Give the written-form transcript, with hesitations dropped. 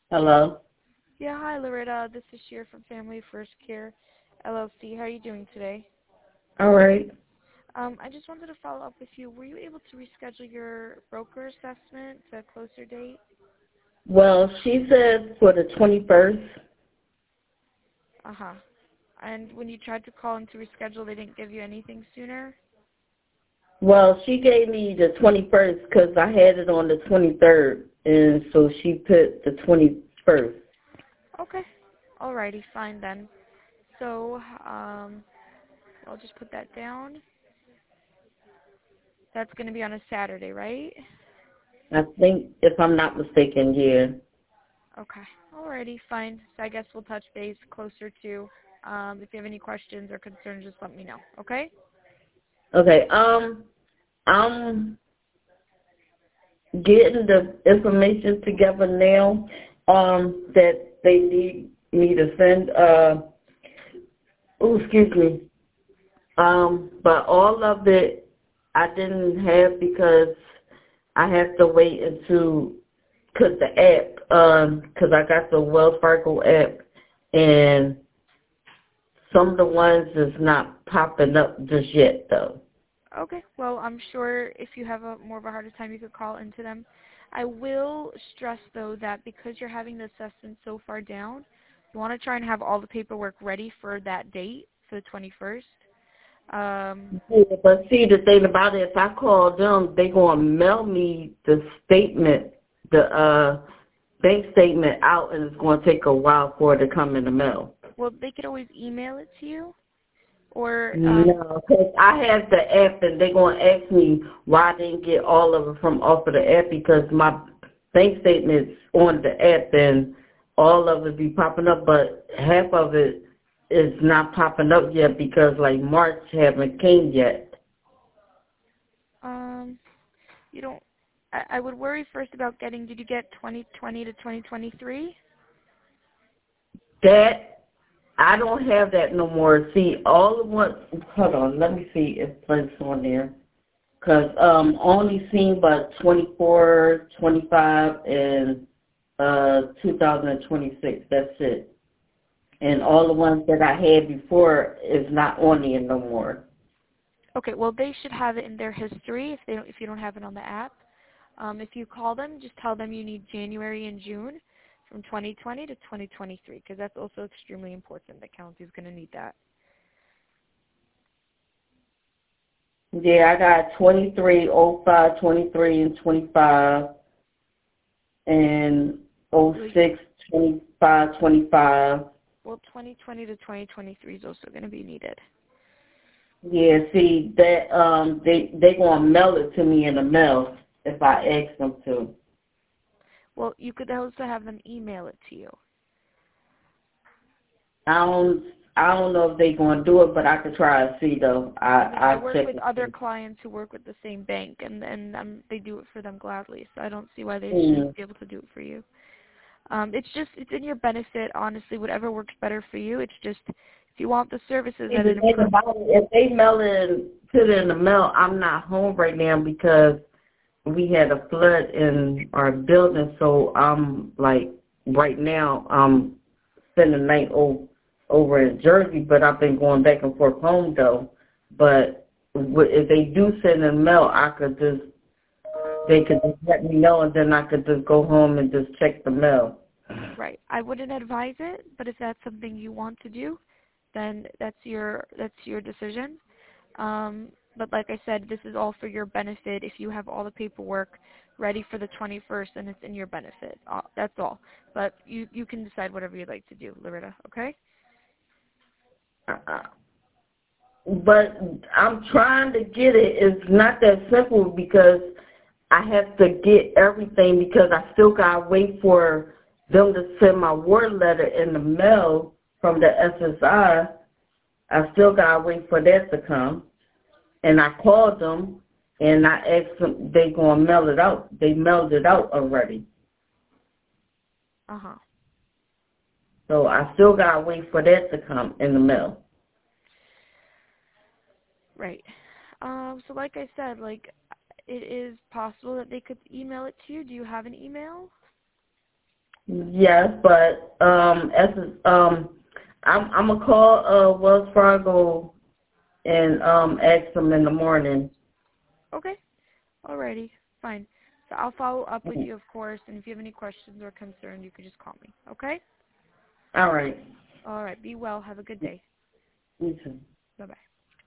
Hello. Yeah, hi Loretta. This is Sheer from Family First Care LLC. How are you doing today? All right. I just wanted to follow up with you. Were you able to reschedule your broker assessment to a closer date? Well, she said for the 21st. Uh-huh. And when you tried to call in to reschedule, they didn't give you anything sooner? Well, she gave me the 21st because I had it on the 23rd, and so she put the 21st. Okay. Alrighty, fine then. So, I'll just put that down. That's going to be on a Saturday, right? I think, if I'm not mistaken, yeah. Okay. Alrighty, fine. So I guess we'll touch base closer to. If you have any questions or concerns, just let me know. Okay? Okay. I'm getting the information together now. That they need me to send. Oh, excuse me. But all of it I didn't have because I have to wait until, cause the app, cause I got the Wells Fargo app, and some of the ones is not popping up just yet though. Okay. Well, I'm sure if you have more of a harder time, you could call into them. I will stress, though, that because you're having the assessment so far down, you want to try and have all the paperwork ready for that date, for the 21st. Yeah, but see, the thing about it, if I call them, they gonna mail me the statement, the bank statement out, and it's gonna take a while for it to come in the mail. Well, they could always email it to you, or No, because I have the app, and they're going to ask me why I didn't get all of it from off of the app, because my bank statement's on the app, and all of it be popping up, but half of it is not popping up yet because, like, March haven't came yet. um, you don't. I would worry first about getting. Did you get 2020 to 2023? That, I don't have that no more. See, all of what, hold on, let me see if it's on there. Because only seen but 24, 25, and 2026. That's it. And all the ones that I had before is not on there no more. Okay. Well, they should have it in their history if you don't have it on the app. If you call them, just tell them you need January and June from 2020 to 2023, because that's also extremely important. The county is going to need that. Yeah, I got 23, 05, 23, and 25, and Really? 06, 25, 25. Well, 2020 to 2023 is also going to be needed. Yeah, see that they gonna mail it to me in the mail if I ask them to. Well, you could also have them email it to you. I don't I don't know if they gonna do it, but I could try to see though. I mean, I I'll work check with and other see. clients who work with the same bank, and they do it for them gladly. So I don't see why they Hmm. shouldn't be able to do it for you. It's in your benefit, honestly. Whatever works better for you. It's just if you want the services See, at the an thing improved. about it, if they mail it, put it in the mail, I'm not home right now because we had a flood in our building. So I'm like right now I'm spending the night over in Jersey, but I've been going back and forth home though. But if they do send a mail, they could just let me know, and then I could just go home and just check the mail. Right. I wouldn't advise it, but if that's something you want to do, then that's your decision. But like I said, this is all for your benefit. If you have all the paperwork ready for the 21st, then it's in your benefit. That's all. But you can decide whatever you'd like to do, Loretta. Okay? Uh, But I'm trying to get it. It's not that simple because I have to get everything because I still gotta wait for them to send my word letter in the mail from the SSI. I still gotta wait for that to come. And I called them and I asked them they gonna mail it out. They mailed it out already. Uh huh. So I still gotta wait for that to come in the mail. Right. So like I said, like it is possible that they could email it to you. Do you have an email? Yes, but I'm gonna call Wells Fargo and ask them in the morning. Okay. Alrighty. Fine. So I'll follow up with you, of course, and if you have any questions or concerns, you can just call me. Okay? All right. All right. Be well. Have a good day. You too. Bye-bye.